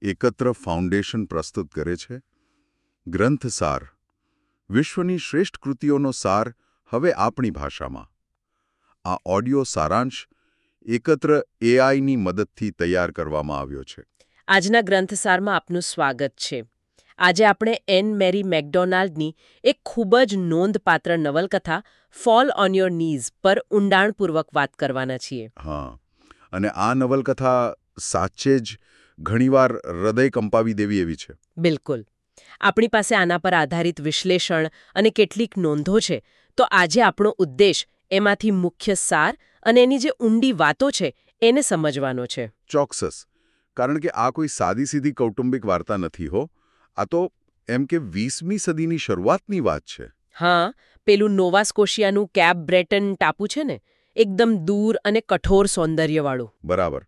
એકત્ર ફાઉન્ડેશન પ્રસ્તુત કરે છે ગ્રંથસાર, વિશ્વની શ્રેષ્ઠ કૃતિઓનો સાર હવે આપણી ભાષામાં. આ ઓડિયો સારાંશ એકત્ર એઆઈની મદદથી તૈયાર કરવામાં આવ્યો છે. આજના ગ્રંથસારમાં આપનું સ્વાગત છે. આજે આપણે એન મેરી મેકડોનાલ્ડની એક ખૂબ જ નોંધપાત્ર નવલકથા ફોલ ઓન યોર નીઝ પર ઊંડાણપૂર્વક વાત કરવાના છીએ. હા, અને આ નવલકથા સાચે જ ઘણીવાર હૃદય કંપાવી દેવી એવી છે. બિલકુલ. આપણી પાસે આના પર આધારિત વિશ્લેષણ અને કેટલીક નોંધો છે, તો આજે આપણો ઉદ્દેશ એમાંથી મુખ્ય સાર અને એની જે ઊંડી વાતો છે એને સમજવાનો છે. ચોક્કસ, કારણ કે આ કોઈ સાદી સીધી કૌટુંબિક વાર્તા નથી હો. આ તો એમ કે 20મી સદીની શરૂઆતની વાત છે. હા, પેલું નોવા સ્કોશિયાનું કેપ બ્રેટન ટાપુ છે ને, એકદમ દૂર અને કઠોર સૌંદર્યવાળું. બરાબર.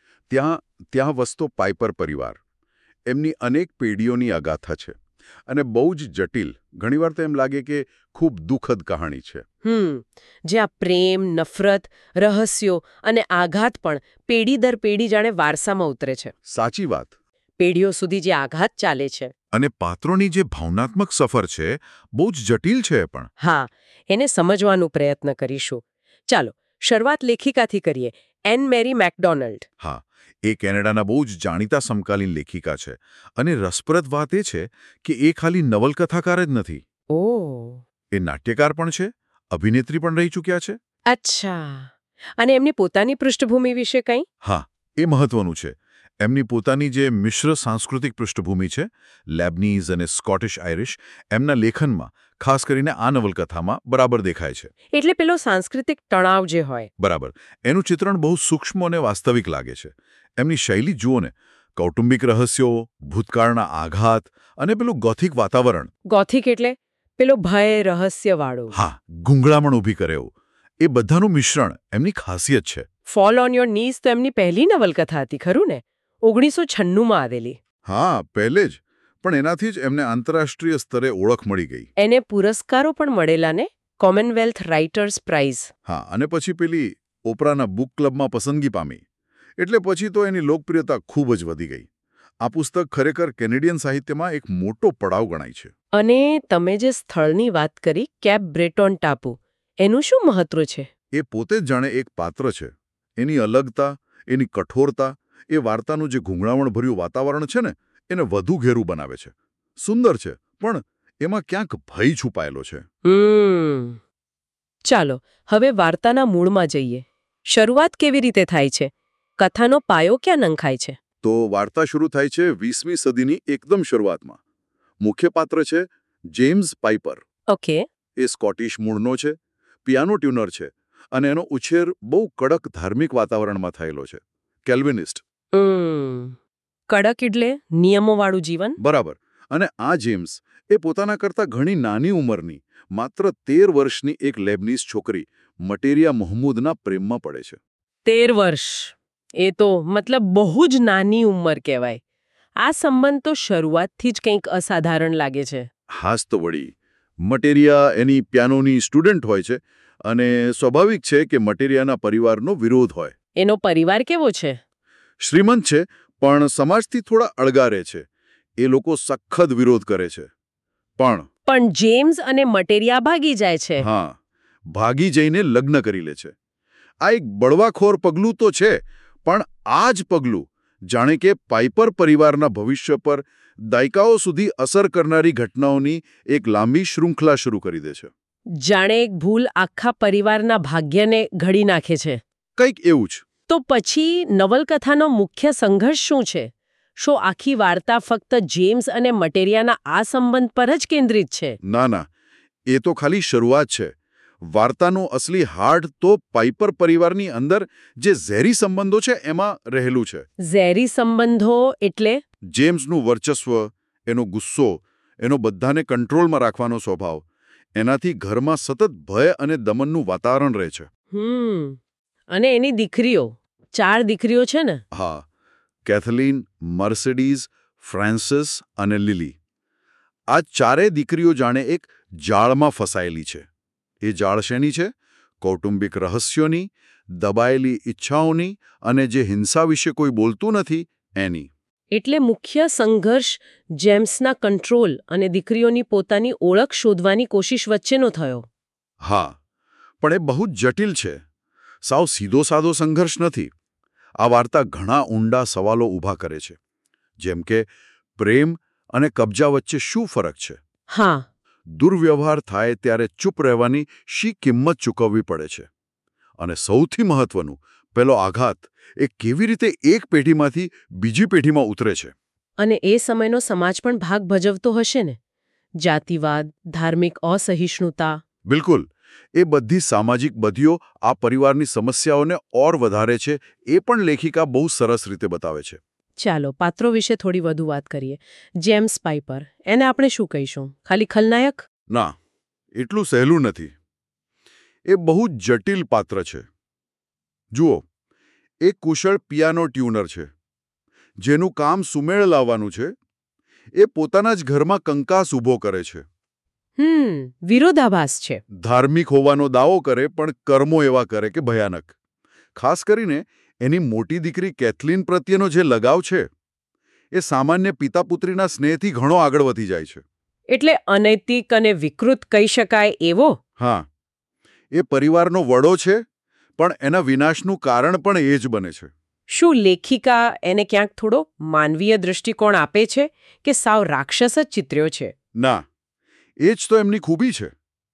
ત્યાં વસતો પાઇપર પરિવાર. એમની અનેક પેઢીઓની અગાથા છે અને બહુ જ જટિલ, ઘણીવાર તો એમ લાગે કે ખૂબ દુઃખદ કહાણી છે. જ્યાં પ્રેમ, નફરત, રહસ્યો અને આઘાત પણ પેઢી દર પેઢી જાણે વારસામાં ઉતરે છે. સાચી વાત. પેઢીઓ સુધી જે આઘાત ચાલે છે. અને પાત્રોની જે ભાવનાત્મક સફર છે બહુ જ જટિલ છે પણ. હા, એને સમજવાનો પ્રયત્ન કરીશું. ચાલો, શરૂઆત લેખિકાથી કરીએ. Ann Marie MacDonald. હા, એ કેનેડાના બહુ જ જાણીતા સમકાલીન લેખિકા છે. અને રસપ્રદ વાત એ છે કે એ ખાલી નવલકથાકાર જ નથી. ઓહ. એ નાટ્યકાર પણ છે, અભિનેત્રી પણ રહી ચૂક્યા છે. અચ્છા. અને એમની પોતાની પૃષ્ઠભૂમિ વિશે કંઈ? હા, એ મહત્વનું છે. એમની પોતાની જે મિશ્ર સાંસ્કૃતિક પૃષ્ઠભૂમિ છે, લેબનીઝ અને સ્કોટિશ આયરિશ, એમના લેખનમાં ખાસ કરીને આ નવલકથામાં બરાબર દેખાય છે. એટલે પેલો સાંસ્કૃતિક તણાવ જે હોય. બરાબર. એનું ચિત્રણ બહુ સૂક્ષ્મ અને વાસ્તવિક લાગે છે. એમની શૈલી જુઓ ને, કૌટુંબિક રહસ્યો, ભૂતકાળના આઘાત અને પેલું ગોથિક વાતાવરણ. ગોથિક એટલે પેલો ભય, રહસ્યવાળો. હા, ગૂંગળામણ ઊભી કરે એવું. એ બધાનું મિશ્રણ એમની ખાસિયત છે. ફોલ ઓન યોર નીઝ તો એમની પહેલી નવલકથા હતી, ખરું ને? 1996માં આવેલી. હા, પહેલે જ. પણ એનાથી જ એમને આંતરરાષ્ટ્રીય સ્તરે ઓળખ મળી ગઈ. એને પુરસ્કારો પણ મળેલા ને, કોમનવેલ્થ રાઇટર્સ પ્રાઇઝ. હા, અને પછી પેલી ઓપરાના બુક ક્લબમાં પસંદગી પામી. એટલે પછી તો એની લોકપ્રિયતા ખૂબ જ વધી ગઈ. આ પુસ્તક ખરેખર કેનેડિયન સાહિત્યમાં એક મોટો પડાવ ગણાય છે. અને તમે જે સ્થળની વાત કરી, કેપ બ્રેટોન ટાપુ, એનું શું મહત્વ છે? એ પોતે જ જાણે એક પાત્ર છે. એની અલગતા, એની કઠોરતા, એ વાર્તાનું જે ગૂંગળામણભર્યું વાતાવરણ છે ને, એને વધુ ઘેરું બનાવે છે. સુંદર છે, પણ એમાં ક્યાંક ભય છુપાયેલો છે. ચાલો, હવે વાર્તાના મૂળમાં જઈએ. શરૂઆત કેવી રીતે થાય છે? કથાનો પાયો ક્યાં નંખાય છે? તો વાર્તા શરૂ થાય છે 20મી સદીની એકદમ શરૂઆતમાં. મુખ્ય પાત્ર છે જેમ્સ પાઇપર. ઓકે. એ સ્કોટિશ મૂળનો છે, પિયાનો ટ્યુનર છે, અને એનો ઉછેર બહુ કડક ધાર્મિક વાતાવરણમાં થયેલો છે. કેલ્વિનિસ્ટ. કડક એટલે નિયમોવાળું જીવન? બરાબર. અને આ જેમ્સ એ પોતાના કરતાં ઘણી નાની ઉંમરની, માત્ર 13 વર્ષની એક લેબનીઝ છોકરી મટેરિયા મહમૂદના પ્રેમમાં પડે છે. 13 વર્ષ. એ તો મતલબ બહુ જ નાની ઉંમર કહેવાય. આ સંબંધ તો શરૂઆતથી જ કંઈક અસાધારણ લાગે છે. હાસ તો વળી. મટેરિયા એની પિયાનોની સ્ટુડન્ટ હોય છે, અને સ્વાભાવિક છે કે મટેરિયાના પરિવારનો વિરોધ હોય. એનો પરિવાર કેવો છે? શ્રીમંત છે, પણ સમાજથી થોડા અળગા રહે છે. એ લોકો સખત વિરોધ કરે છે. પણ જેમ્સ અને મટેરિયા ભાગી જાય છે. હા, ભાગી જઈને લગ્ન કરી લે છે. આ એક બળવાખોર પગલું તો છે, પણ આ જ પગલું જાણે કે પાઇપર પરિવારના ભવિષ્ય પર દાયકાઓ સુધી અસર કરનારી ઘટનાઓની એક લાંબી શૃંખલા શરૂ કરી દે છે. જાણે એક ભૂલ આખા પરિવારના ભાગ્યને ઘડી નાખે છે. કંઈક એવું જ. તો પછી નવલકથાનો મુખ્ય સંઘર્ષ શું છે? શું આખી વાર્તા ફક્ત જેમ્સ અને મટેરિયાના આ સંબંધ પર જ કેન્દ્રિત છે? ના, એ તો ખાલી શરૂઆત છે. વાર્તાનો અસલી હાર્ડ તો પાઇપર પરિવારની અંદર જે ઝેરી સંબંધો છે એમાં રહેલું છે. ઝેરી સંબંધો એટલે? જેમ્સનું વર્ચસ્વ, એનો ગુસ્સો, એનો બધાને કંટ્રોલમાં રાખવાનો સ્વભાવ, એનાથી ઘરમાં સતત ભય અને દમનનું વાતાવરણ રહે છે. અને એની દીકરીઓ, 4 દીકરીઓ છે ને? હા, કેથલીન, મર્સિડીઝ, ફ્રાન્સિસ અને લિલી. આ ચારેય દીકરીઓ જાણે એક જાળમાં ફસાયેલી છે. એ જાળ શેની છે? કૌટુંબિક રહસ્યોની, દબાયેલી ઈચ્છાઓની, અને જે હિંસા વિશે કોઈ બોલતું નથી એની. એટલે મુખ્ય સંઘર્ષ જેમ્સના કંટ્રોલ અને દીકરીઓની પોતાની ઓળખ શોધવાની કોશિશ વચ્ચેનો થયો. હા, પણ એ બહુ જ જટિલ છે. સાવ સીધો સાદો સંઘર્ષ નથી. આ વાર્તા ઘણા ઊંડા સવાલો ઊભા કરે છે. જેમ કે પ્રેમ અને કબજા વચ્ચે શું ફરક છે? હા, દુર્વ્યવહાર થાય ત્યારે ચૂપ રહેવાની શી કિંમત ચૂકવવી પડે છે? અને સૌથી મહત્વનું, પેલો આઘાત એ કેવી રીતે એક પેઢીમાંથી બીજી પેઢીમાં ઉતરે છે? અને એ સમયનો સમાજ પણ ભાગ ભજવતો હશે ને? જાતિવાદ, ધાર્મિક અસહિષ્ણુતા. બિલકુલ. એ બધી સામાજિક બદીઓ આ પરિવારની સમસ્યાઓને ઓર વધારે છે, એ પણ લેખિકા બહુ સરસ રીતે બતાવે છે. ચાલો પાત્રો વિશે થોડી વધુ વાત કરીએ. જેમ્સ પાઇપર, એને આપણે શું કહીશું? ખાલી ખલનાયક? ના, એટલું સહેલું નથી. એ બહુ જ જટિલ પાત્ર છે. જુઓ, એ કુશળ પિયાનો ટ્યુનર છે, જેનું કામ સુમેળ લાવવાનું છે. એ પોતાના જ ઘરમાં કંકાસ ઊભો કરે છે. વિરોધાભાસ છે. ધાર્મિક હોવાનો દાવો કરે, પણ કર્મો એવા કરે કે ભયાનક. ખાસ કરીને એની મોટી દીકરી કેથલીન પ્રત્યેનો જે લગાવ છે, એ સામાન્ય પિતા-પુત્રીના સ્નેહથી ઘણો આગળ વધી જાય છે. એટલે અનૈતિક અને વિકૃત કહી શકાય એવો? હા, એ પરિવારનો વડો છે, પણ એના વિનાશનું કારણ પણ એ જ બને છે. શું લેખિકા એને ક્યાંક થોડો માનવીય દૃષ્ટિકોણ આપે છે કે સાવ રાક્ષસ જ ચિત્ર્યો છે? ના, એ જ તો એમની ખૂબી છે.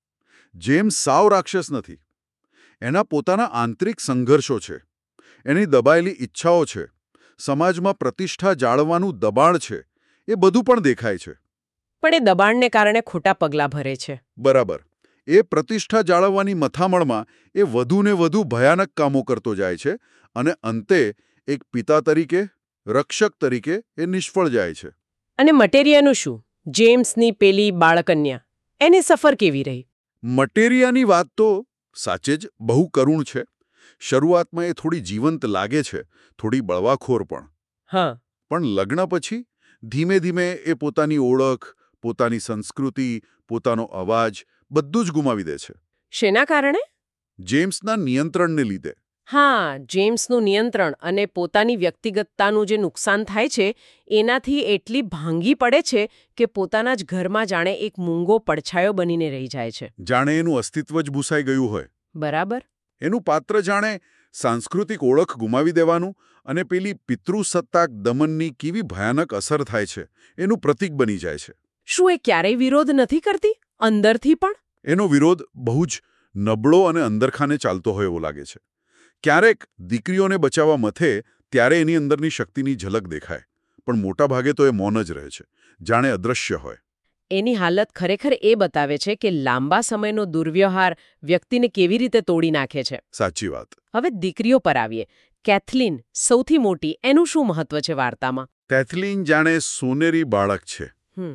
જેમ્સ સાવ રાક્ષસ નથી. એના પોતાના આંતરિક સંઘર્ષો છે, એની દબાયેલી ઈચ્છાઓ છે, સમાજમાં પ્રતિષ્ઠા જાળવવાનું દબાણ છે, એ બધું પણ દેખાય છે. પણ એ દબાણને કારણે ખોટા પગલાં ભરે છે. બરાબર. એ પ્રતિષ્ઠા જાળવવાની મથામણમાં એ વધુને વધુ ભયાનક કામો કરતો જાય છે, અને અંતે એક પિતા તરીકે, રક્ષક તરીકે એ નિષ્ફળ જાય છે. અને મટેરિયાનું શું? જેમ્સની પેલી બાળકન્યા, એની સફર કેવી રહી? મટેરિયાની વાત તો સાચે જ બહુ કરુણ છે. શરૂઆતમાં એ થોડી જીવંત લાગે છે, થોડી બળવાખોર પણ. હા. પણ લગ્ન પછી ધીમે ધીમે એ પોતાની ઓળખ, પોતાની સંસ્કૃતિ, પોતાનો અવાજ બધું જ ગુમાવી દે છે. શેના કારણે? જેમ્સના નિયંત્રણને લીધે. હા, જેમ્સનું નિયંત્રણ અને પોતાની વ્યક્તિગતતાનું જે નુકસાન થાય છે, એનાથી એટલી ભાંગી પડે છે કે પોતાના જ ઘરમાં જાણે એક મૂંગો પડછાયો બનીને રહી જાય છે. જાણે એનું અસ્તિત્વ જ ભૂસાઈ ગયું હોય. બરાબર. એનું પાત્ર જાણે સાંસ્કૃતિક ઓળખ ગુમાવી દેવાનું અને પેલી પિતૃસત્તાક દમનની કેવી ભયાનક અસર થાય છે, એનું પ્રતીક બની જાય છે. શું એ ક્યારેય વિરોધ નથી કરતી? અંદરથી પણ? એનો વિરોધ બહુ જ નબળો અને અંદરખાને ચાલતો હોય એવો લાગે છે. ક્યારેક દીકરીઓને બચાવવા મથે ત્યારે એની અંદરની શક્તિની ઝલક દેખાય, પણ મોટા ભાગે તો એ મૌન જ રહે છે, જાણે અદૃશ્ય હોય. એની હાલત ખરેખર એ બતાવે છે કે લાંબા સમયનો દુર્વ્યવહાર વ્યક્તિને કેવી રીતે તોડી નાખે છે. સાચી વાત. હવે દીકરીઓ પર આવીએ. કેથલીન, સૌથી મોટી, એનું શું મહત્વ છે વાર્તામાં? કેથલીન જાણે સોનેરી બાળક છે.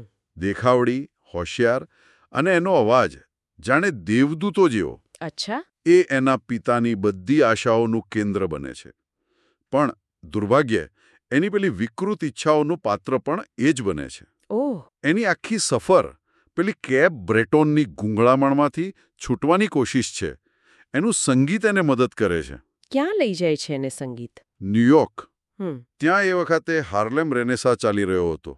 દેખાવડી, હોશિયાર, અને એનો અવાજ જાણે દેવદૂતો જેવો. અચ્છા. એ એના પિતાની બધી આશાઓનું કેન્દ્ર બને છે. પણ દુર્ભાગ્યે એની પેલી વિકૃત ઈચ્છાઓનું પાત્ર પણ એ જ બને છે. ઓહ. એની આખી સફર પેલી કેબ બ્રેટોનની ગૂંગળામણમાંથી છૂટવાની કોશિશ છે. એનું સંગીત એને મદદ કરે છે. ક્યાં લઈ જાય છે એને સંગીત? ન્યૂયોર્ક. ત્યાં એ વખતે હાર્લેમ રેનેસા ચાલી રહ્યો હતો.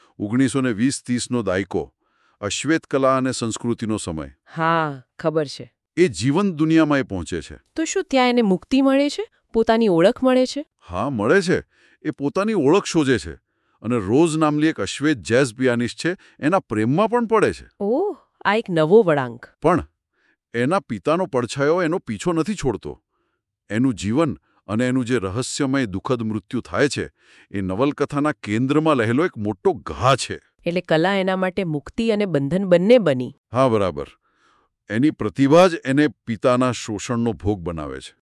1920-30નો દાયકો. અશ્વેત કલા અને સંસ્કૃતિનો સમય. હા, ખબર છે. એ જીવંત દુનિયામાં એ પહોંચે છે. તો શું ત્યાં એને મુક્તિ મળે છે? પોતાની ઓળખ મળે છે? હા, મળે છે. એ પોતાની ઓળખ શોધે છે. અને રોઝ નામની એક અશ્વેત જેઝ પિયાનિસ્ટ છે, એના પ્રેમમાં પણ પડે છે. ઓહ, આ એક નવો વળાંક. પણ એના પિતાનો પડછાયો એનો પીછો નથી છોડતો. એનું જીવન અને એનું જે રહસ્યમય દુઃખદ મૃત્યુ થાય છે, એ નવલકથાના કેન્દ્રમાં રહેલો એક મોટો ઘા છે. એટલે કલા એના માટે મુક્તિ અને બંધન બંને બની. હા, બરાબર. એની પ્રતિભા જ એને પિતાના શોષણનો ભોગ બનાવે છે.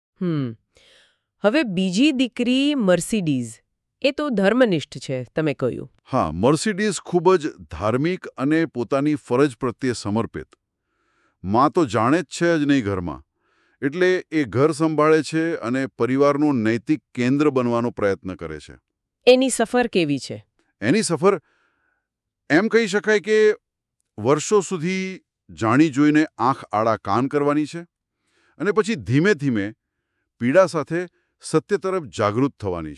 હવે બીજી દીકરી મર્સિડીઝ, એ તો ધર્મનિષ્ઠ છે, તમે કહ્યું. હા, મર્સિડીઝ ખૂબ જ ધાર્મિક અને પોતાની ફરજ પ્રત્યે સમર્પિત. માં તો જાણે જ છે જ નહીં ઘરમાં. એટલે એ ઘર સંભાળે છે અને પરિવારનું નૈતિક કેન્દ્ર બનવાનો પ્રયત્ન કરે છે. એની સફર કેવી છે? એની સફર એમ કહી શકાય કે વર્ષો સુધી જાણી જોઈને આંખ આડા કાન કરવાની છે, અને પછી ધીમે ધીમે પીડા સાથે સત્ય તરફ જાગૃત થવાની છે.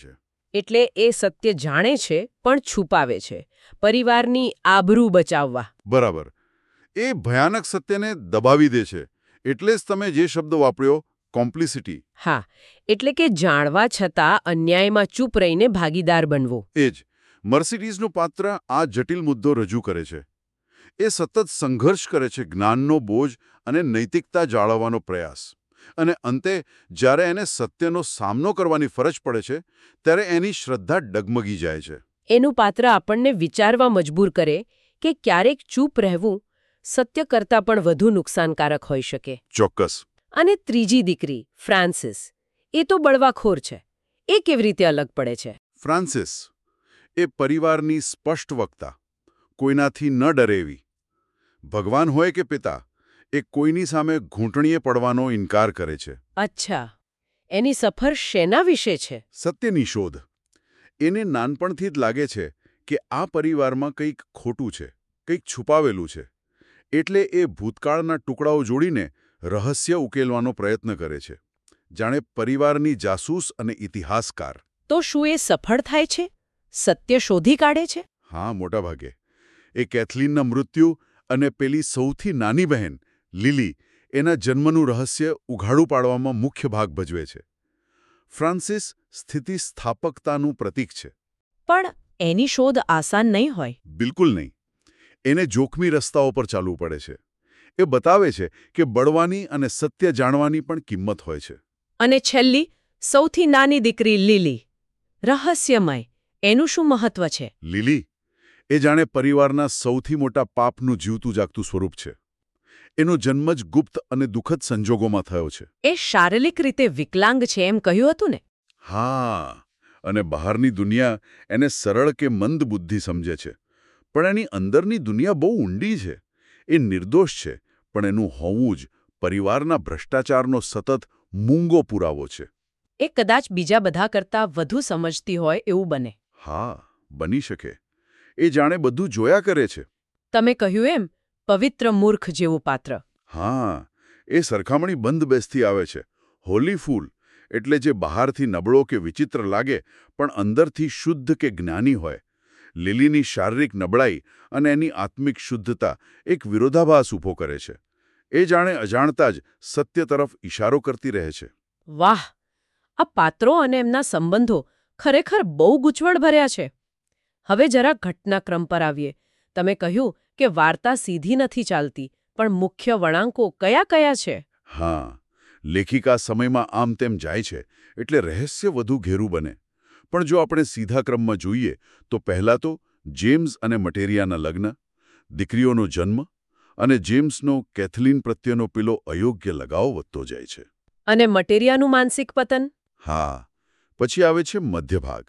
એટલે એ સત્ય જાણે છે પણ છુપાવે છે, પરિવારની આબરૂ બચાવવા. બરાબર. એ ભયાનક સત્યને દબાવી દે છે. એટલે જ તમે જે શબ્દ વાપર્યો, કોમ્પ્લિસિટી. હા, એટલે કે જાણવા છતાં અન્યાયમાં ચૂપ રહીને ભાગીદાર બનવો. એ જ મર્સિડીઝનું પાત્ર આ જટિલ મુદ્દો રજૂ કરે છે. એ સતત સંઘર્ષ કરે છે, જ્ઞાનનો બોજ અને નૈતિકતા જાળવવાનો પ્રયાસ. અને અંતે જ્યારે એને સત્યનો સામનો કરવાની ફરજ પડે છે, ત્યારે એની શ્રદ્ધા ડગમગી જાય છે. એનું પાત્ર આપણને વિચારવા મજબૂર કરે કે ક્યારેક ચૂપ રહેવું સત્ય કરતાં પણ વધુ નુકસાનકારક હોઈ શકે. ચોક્કસ. અને ત્રીજી દીકરી ફ્રાન્સિસ, એ તો બળવાખોર છે. એ કેવી રીતે અલગ પડે છે? ફ્રાન્સિસ એ પરિવારની સ્પષ્ટ વક્તા, કોઈનાથી ન ડરેવી. ભગવાન હોય કે પિતા, એ કોઈની સામે ઘૂંટણીએ પડવાનો ઇનકાર કરે છે. અચ્છા, એની સફર શેના વિશે છે? સત્યની શોધ. એને નાનપણથી જ લાગે છે કે આ પરિવારમાં કંઈક ખોટું છે, કંઈક છુપાવેલું છે. એટલે એ ભૂતકાળના ટુકડાઓ જોડીને રહસ્ય ઉકેલવાનો પ્રયત્ન કરે છે, જાણે પરિવારની જાસૂસ અને ઇતિહાસકાર. તો શું એ સફળ થાય છે? સત્ય શોધી કાઢે છે? હા, મોટાભાગે. એ કેથલીનના મૃત્યુ અને પેલી સૌથી નાની બહેન લીલી, એના જન્મનું રહસ્ય ઉઘાડું પાડવામાં મુખ્ય ભાગ ભજવે છે. ફ્રાન્સિસ સ્થિતિસ્થાપકતાનું પ્રતીક છે. પણ એની શોધ આસાન નહીં હોય. બિલકુલ નહીં. એને જોખમી રસ્તાઓ પર ચાલવું પડે છે. એ બતાવે છે કે બળવાની અને સત્ય જાણવાની પણ કિંમત હોય છે. અને છેલ્લી, સૌથી નાની દીકરી લીલી, રહસ્યમય. એનું શું મહત્વ છે? લીલી એ જાણે પરિવારના સૌથી મોટા પાપનું જીવતું જાગતું સ્વરૂપ છે. એનો જન્મ જ ગુપ્ત અને દુઃખદ સંજોગોમાં થયો છે. એ શારીરિક રીતે વિકલાંગ છે એમ કહ્યું હતું ને? હા, અને બહારની દુનિયા એને સરળ કે મંદ બુદ્ધિ સમજે છે. પણ એની અંદરની દુનિયા બહુ ઊંડી છે. એ નિર્દોષ છે, પણ એનું હોવું જ પરિવારના ભ્રષ્ટાચારનો સતત મૂંગો પુરાવો છે. એ કદાચ બીજા બધા કરતાં વધુ સમજતી હોય એવું બને. હા, બની શકે. એ જાણે બધું જોયા કરે છે. તમે કહ્યું એમ, પવિત્ર મૂર્ખ જેવું પાત્ર. હા, એ સરખામણી બંધ બેસતી આવે છે. હોલી ફૂલ એટલે જે બહારથી નબળો કે વિચિત્ર લાગે, પણ અંદરથી શુદ્ધ કે જ્ઞાની હોય. લીલીની શારીરિક નબળાઈ અને એની આત્મિક શુદ્ધતા એક વિરોધાભાસ ઊભો કરે છે. એ જાણે અજાણતા જ સત્ય તરફ ઇશારો કરતી રહે છે. વાહ! આ પાત્રો અને એમના સંબંધો ખરેખર બહુ ગૂંચવણભર્યા છે. હવે જરા ઘટનાક્રમ પર આવીએ. તમે કહ્યું કે વાર્તા સીધી નથી ચાલતી, પણ મુખ્ય વળાંકો કયા કયા છે? હા, લેખિકા સમયમાં આમ તેમ જાય છે, એટલે રહસ્ય વધુ ઘેરું બને. પણ જો આપણે સીધા ક્રમમાં જોઈએ, તો પહેલાં તો જેમ્સ અને મટેરિયાના લગ્ન, દીકરીઓનો જન્મ અને જેમ્સનો કેથલીન પ્રત્યેનો પેલો અયોગ્ય લગાવ વધતો જાય છે. અને મટેરિયાનું માનસિક પતન? હા, પછી આવે છે મધ્યભાગ.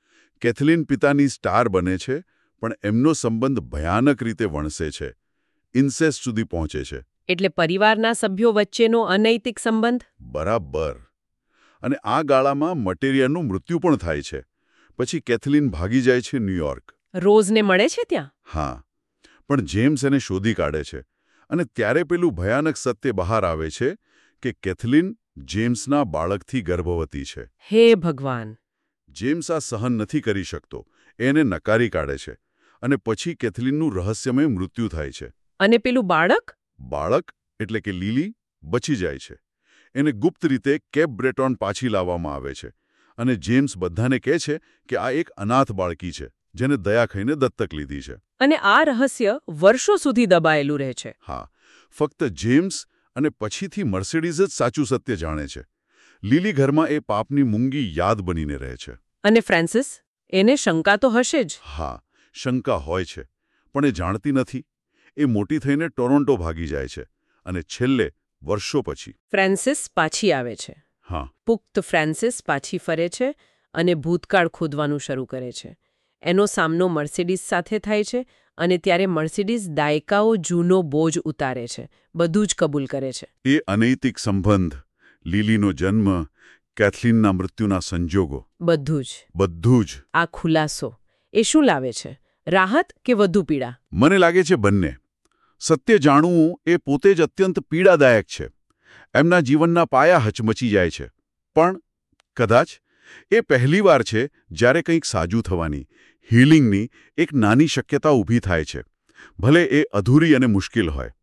કેથલીન પિતાની સ્ટાર બને છે, પણ એમનો સંબંધ ભયાનક રીતે વણસે છે. ઇન્સેસ્ટ સુધી પહોંચે છે. એટલે પરિવારના સભ્યો વચ્ચેનો અનૈતિક સંબંધ? બરાબર. અને આ ગાળામાં મટેરિયાનું મૃત્યુ પણ થાય છે. પછી કેથલીન ભાગી જાય છે ન્યૂયોર્ક. રોઝને મળે છે ત્યાં? હા, પણ જેમ્સ એને શોધી કાઢે છે. અને ત્યારે પેલું ભયાનક સત્ય બહાર આવે છે કે કેથલીન જેમ્સના બાળકથી ગર્ભવતી છે. હે ભગવાન! જેમ્સ આ સહન નથી કરી શકતો. એને નકારી કાઢે છે. અને પછી કેથલીનનું રહસ્યમય મૃત્યુ થાય છે. અને પેલું બાળક? બાળક એટલે કે લીલી બચી જાય છે. એને ગુપ્ત રીતે કેપ બ્રેટોન પાછી લાવવામાં આવે છે. અને જેમ્સ બધાને કહે છે કે આ એક અનાથ બાળકી છે, જેને દયા ખાઈને દત્તક લીધી છે. અને આ રહસ્ય વર્ષો સુધી દબાયેલું રહે છે. હા, ફક્ત જેમ્સ અને પછીથી મર્સિડીઝ જ સાચું સત્ય જાણે છે. લીલી ઘરમાં એ પાપની મૂંગી યાદ બનીને રહે છે. અને ફ્રાન્સિસ? એને શંકા તો હશે જ. હા, શંકા હોય છે, પણ એ જાણતી નથી. એ મોટી થઈને ટોરોન્ટો ભાગી જાય છે. અને છેલ્લે વર્ષો પછી ફ્રાન્સિસ પાછી આવે છે. હા, પુખ્ત ફ્રાન્સિસ પાછી ફરે છે અને ભૂતકાળ ખોદવાનું શરૂ કરે છે. એનો સામનો મર્સિડીઝ સાથે થાય છે અને ત્યારે મર્સિડીઝ દાયકાઓ જૂનો બોજ ઉતારે છે. બધું જ કબૂલ કરે છે. એ અનૈતિક સંબંધ, લીલીનો જન્મ, કેથલીનના મૃત્યુના સંજોગો, બધું જ. આ ખુલાસો એ શું લાવે છે? રાહત કે વધુ પીડા? મને લાગે છે બંને. સત્ય જાણવું એ પોતે જ અત્યંત પીડાદાયક છે. એમના જીવનના પાયા હચમચી જાય છે. પણ કદાચ એ પહેલીવાર છે જ્યારે કંઈક સાજું થવાની, હીલિંગની એક નાની શક્યતા ઊભી થાય છે, ભલે એ અધૂરી અને મુશ્કેલ હોય.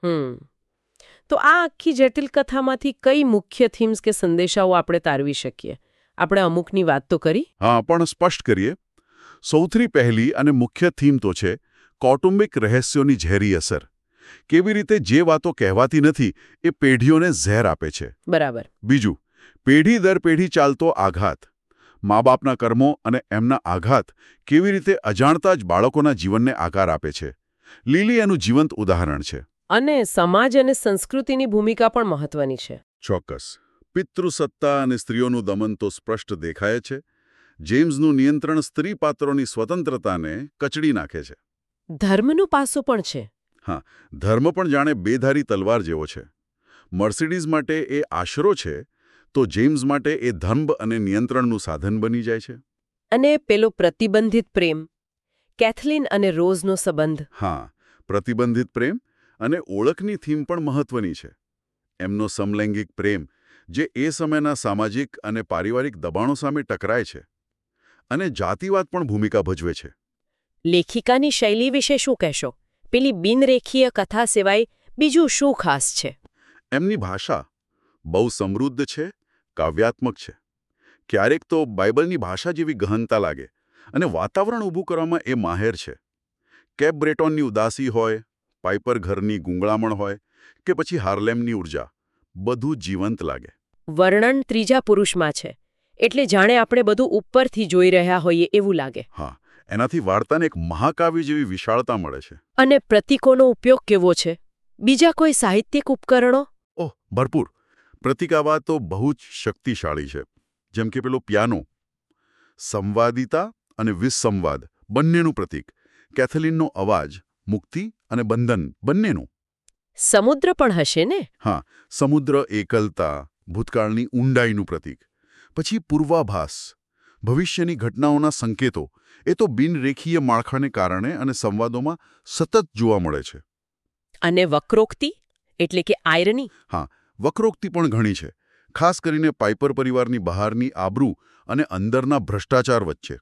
તો આ આખી જટિલ કથામાંથી કઈ મુખ્ય થીમ્સ કે સંદેશાઓ આપણે તારવી શકીએ? આપણે અમુકની વાત તો કરી. હા, પણ સ્પષ્ટ કરીએ. સૌથી પહેલી અને મુખ્ય થીમ તો છે કૌટુંબિક રહસ્યોની ઝેરી અસર. કેવી રીતે જે વાતો કહેવાતી નથી એ પેઢીઓને ઝેર આપે છે. બરાબર. બીજું, પેઢી દર પેઢી ચાલતો આઘાત. મા બાપના કર્મો અને એમના આઘાત કેવી રીતે અજાણતા જ બાળકોના જીવનને આકાર આપે છે. લીલી એનું જીવંત ઉદાહરણ છે. અને સમાજ અને સંસ્કૃતિની ભૂમિકા પણ મહત્વની છે. ચોક્કસ. પિતૃસત્તા અને સ્ત્રીઓનું દમન તો સ્પષ્ટ દેખાય છે. જેમ્સનું નિયંત્રણ સ્ત્રી પાત્રોની સ્વતંત્રતાને કચડી નાખે છે. ધર્મનું પાસું પણ છે. હા, ધર્મ પણ જાણે બેધારી તલવાર જેવો છે. મર્સિડીઝ માટે એ આશરો છે, તો જેમ્સ માટે એ ધંભ અને નિયંત્રણનું સાધન બની જાય છે. અને પેલો પ્રતિબંધિત પ્રેમ, કેથલિન અને રોઝનો સંબંધ. હા, પ્રતિબંધિત પ્રેમ અને ઓળખની થીમ પણ મહત્વની છે. એમનો સમલૈંગિક પ્રેમ જે એ સમયના સામાજિક અને પારિવારિક દબાણો સામે ટકરાય છે. અને જાતિવાદ પણ ભૂમિકા ભજવે છે. લેખિકાની શૈલી વિશે શું કહેશો? પેલી બિનરેખીય કથા સિવાય બીજું શું ખાસ છે? એમની ભાષા બહુ સમૃદ્ધ છે, કાવ્યાત્મક છે. ક્યારેક તો બાઇબલની ભાષા જેવી ગહનતા લાગે. અને વાતાવરણ ઊભું કરવામાં એ માહેર છે. કેપ બ્રેટોનની ઉદાસી હોય, પાઇપર ઘરની ગૂંગળામણ હોય કે પછી હાર્લેમની ઉર્જા, બધું જીવંત લાગે. વર્ણન ત્રીજા પુરુષમાં છે, એટલે જાણે આપણે બધું ઉપરથી જોઈ રહ્યા હોઈએ એવું લાગે. હા, એનાથી વાર્તાને એક મહાકાવ્ય જેવી વિશાળતા મળે છે. અને પ્રતીકોનો ઉપયોગ કેવો છે? બીજા કોઈ સાહિત્યિક ઉપકરણો? ઓહ, ભરપૂર. પ્રતિકાવાદ તો બહુ જ શક્તિશાળી છે. જેમ કે પેલો પિયાનો. સંવાદિતા અને વિસંવાદ બંનેનું પ્રતીક. કેથલિનનો અવાજ, મુક્તિ અને બંધન બંનેનું. સમુદ્ર પણ હશે ને? હા, સમુદ્ર એકલતા, ભૂતકાળની ઊંડાઈનું પ્રતીક. પછી પૂર્વાભાસ, ભવિષ્યની ઘટનાઓના સંકેતો. એ તો બિનરેખીય માળખાને કારણે અને સંવાદોમાં સતત જોવા મળે છે. અને વક્રોક્તિ એટલે કે આયરની? હા, વક્રોક્તિ પણ ઘણી છે. ખાસ કરીને પાઇપર પરિવારની બહારની આબરૂ અને અંદરના ભ્રષ્ટાચાર વચ્ચે.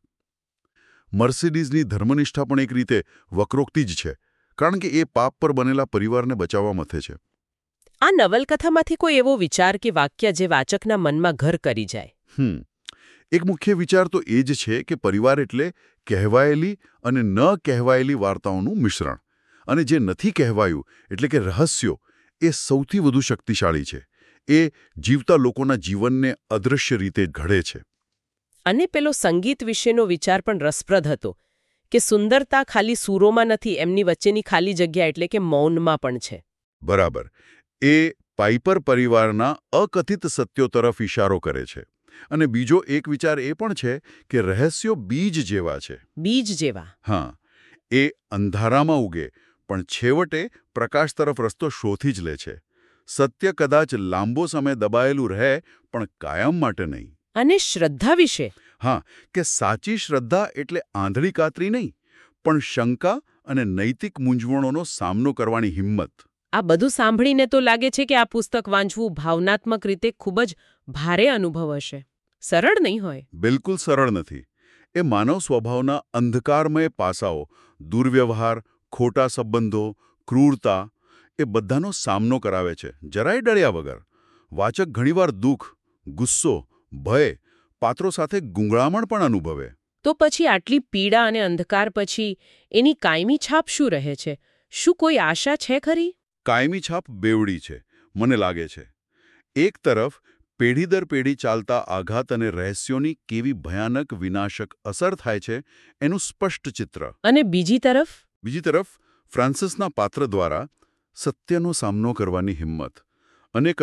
મર્સિડીઝની ધર્મનિષ્ઠા પણ એક રીતે વક્રોક્તિ જ છે, કારણ કે એ પાપ પર બનેલા પરિવારને બચાવવા મથે છે. આ નવલકથામાંથી કોઈ એવો વિચાર કે વાક્ય જે વાચકના મનમાં ઘર કરી જાય? એક મુખ્ય વિચાર તો એ જ છે કે પરિવાર એટલે કહેવાયેલી અને ન કહેવાયેલી વાર્તાઓનું મિશ્રણ. અને જે નથી કહેવાયું એટલે કે રહસ્યો, એ સૌથી વધુ શક્તિશાળી છે. એ જીવતા લોકોના જીવનને અદૃશ્ય રીતે ઘડે છે. અને પેલો સંગીત વિશેનો વિચાર પણ રસપ્રદ હતો કે સુંદરતા ખાલી સૂરોમાં નથી, એમની વચ્ચેની ખાલી જગ્યા એટલે કે મૌનમાં પણ છે. બરાબર. એ પાઇપર પરિવારના અકથિત સત્યો તરફ ઇશારો કરે છે. અને બીજો એક વિચાર એ પણ છે કે રહસ્યો બીજ જેવા છે. બીજ જેવા? હા, એ અંધારામાં ઉગે પણ છેવટે પ્રકાશ તરફ રસ્તો શોધી જ લે છે. સત્ય કદાચ લાંબો સમય દબાયેલું રહે પણ કાયમ માટે નહીં. અને શ્રદ્ધા વિશે? હા, કે સાચી શ્રદ્ધા એટલે આંધળી કાતરી નહીં, પણ શંકા અને નૈતિક મૂંઝવણોનો સામનો કરવાની હિંમત. આ બધું સાંભળીને તો લાગે છે કે આ પુસ્તક વાંચવું ભાવનાત્મક રીતે ખૂબ જ ભારે અનુભવ હશે. સરળ નહીં હોય. બિલકુલ સરળ નથી. એ માનવ સ્વભાવના અંધકારમય પાસાઓ, દુર્વ્યવહાર, ખોટા સંબંધો, ક્રૂરતા, એ બધાનો સામનો કરાવે છે, જરાય ડર્યા વગર. વાચક ઘણીવાર દુઃખ, ગુસ્સો, ભય, પાત્રો સાથે ગૂંગળામણ પણ અનુભવે. તો પછી આટલી પીડા અને અંધકાર પછી એની કાયમી છાપ શું રહે છે? શું કોઈ આશા છે ખરી? કાયમી છાપ બેવડી છે, મને લાગે છે. એક તરફ પેઢી દર પેઢી ચાલતા આઘાત અને રહસ્યોની કેવી ભયાનક વિનાશક અસર થાય છે એનું સ્પષ્ટ ચિત્ર. અને બીજી તરફ ફ્રાન્સિસના પાત્ર દ્વારા સત્યનો સામનો કરવાની હિંમત. અને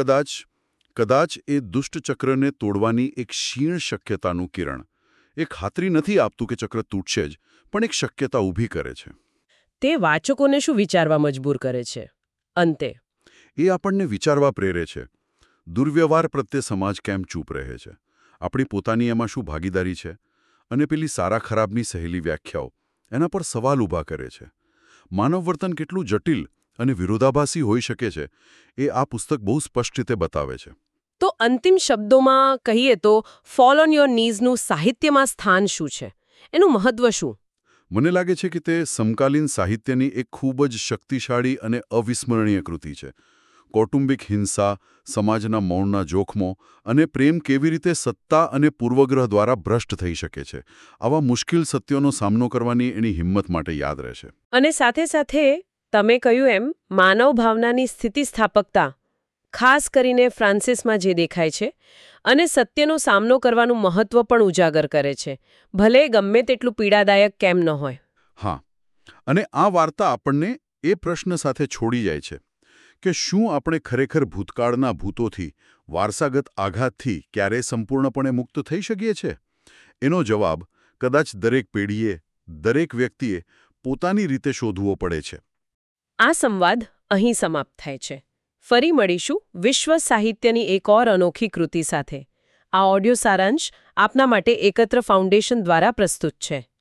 કદાચ એ દુષ્ટ ચક્રને તોડવાની એક ક્ષીણ શક્યતાનું કિરણ. એ ખાતરી નથી આપતું કે ચક્ર તૂટશે જ, પણ એક શક્યતા ઊભી કરે છે. તે વાચકોને શું વિચારવા મજબૂર કરે છે? અંતે એ આપણને વિચારવા પ્રેરે છે. દુર્વ્યવહાર પ્રત્યે સમાજ કેમ ચૂપ રહે છે? આપણી પોતાની એમાં શું ભાગીદારી છે? અને પેલી સારા ખરાબની સહેલી વ્યાખ્યાઓ એના પર સવાલ ઊભા કરે છે. માનવ વર્તન કેટલું જટિલ અને વિરોધાભાસી હોઈ શકે છે એ આ પુસ્તક બહુ સ્પષ્ટ રીતે બતાવે છે. તો અંતિમ શબ્દોમાં કહીએ તો ફોલ ઓન યોર નીઝનું સાહિત્યમાં સ્થાન શું છે? એનું મહત્વ શું? મને લાગે છે કે તે સમકાલીન સાહિત્યની એક ખૂબ જ શક્તિશાળી અને અવિસ્મરણીય કૃતિ છે. કૌટુંબિક હિંસા, સમાજના મૌનના જોખમો અને પ્રેમ કેવી રીતે સત્તા અને પૂર્વગ્રહ દ્વારા ભ્રષ્ટ થઈ શકે છે, આવા મુશ્કેલ સત્યોનો સામનો કરવાની એની હિંમત માટે યાદ રહેશે. અને સાથે સાથે તમે કહ્યું એમ માનવ ભાવનાની સ્થિતિસ્થાપકતા, ખાસ કરીને ફ્રાન્સિસમાં જે દેખાય છે, અને સત્યનો સામનો કરવાનું મહત્વ પણ ઉજાગર કરે છે, ભલે ગમે તેટલું પીડાદાયક કેમ ન હોય. હા, અને આ વાર્તા આપણને એ પ્રશ્ન સાથે છોડી જાય છે કે શું આપણે ખરેખર ભૂતકાળના ભૂતોથી, વારસાગત આઘાતથી ક્યારેય સંપૂર્ણપણે મુક્ત થઈ શકીએ છીએ? એનો જવાબ કદાચ દરેક પેઢીએ, દરેક વ્યક્તિએ પોતાની રીતે શોધવો પડે છે. આ સંવાદ અહીં સમાપ્ત થાય છે. ફરી મળીશું વિશ્વ સાહિત્યની એક ઓર અનોખી કૃતિ સાથે. આ ઓડિયો સારાંશ આપના માટે એકત્ર ફાઉન્ડેશન દ્વારા પ્રસ્તુત છે.